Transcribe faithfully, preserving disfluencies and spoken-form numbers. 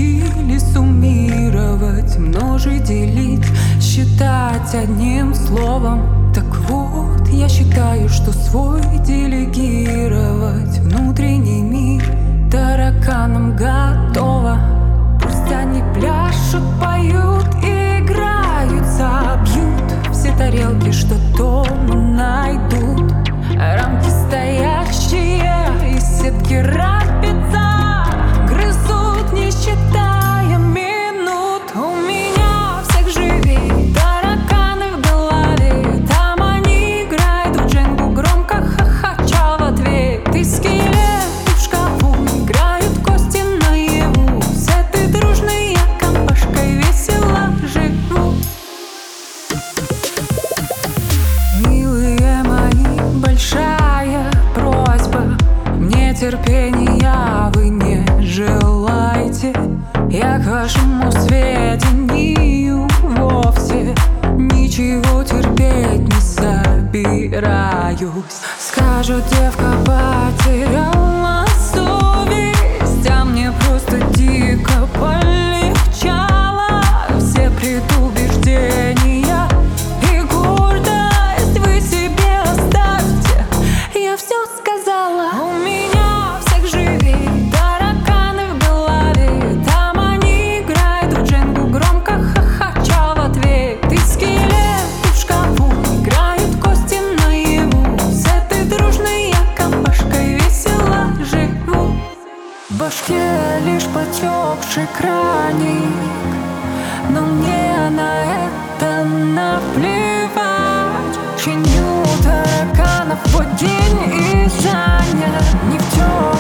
учили суммировать, множить, делить, считать одним словом. Так вот, я считаю, что свой делегировать внутренний мир тараканам готово. Пусть они пляшут, поют и играются, бьют все тарелки, что дома найдут. Рамки, стоящие из сетки рапица, грызут, не считая минут. У меня всех живей тараканы в голове, там они играют в дженгу, громко хохоча в ответ. Ты скелет, ты в шкафу, играют кости наяву. С этой дружной я компашкой весело живу. Милые мои, большая просьба, мне терпения вы не желаете. Я к вашему сведению вовсе ничего терпеть не собираюсь. Скажут, девка потеряла совесть, а мне просто дико полегчало. Все предубеждения и гордость вы себе оставьте, я все сказала. У меня всех живей тараканы в голове, там они играют в дженгу, громко хохоча в ответ. Ты скелет, ты в шкафу, играют кости наяву. С этой дружной я компашкой весело живу. В башке лишь потекший краник, но мне на это наплевать. Чиню тараканов в день и занят не в тём.